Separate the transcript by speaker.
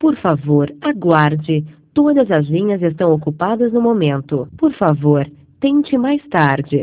Speaker 1: Por favor, aguarde. Todas as linhas estão ocupadas no momento. Por favor, tente mais tarde.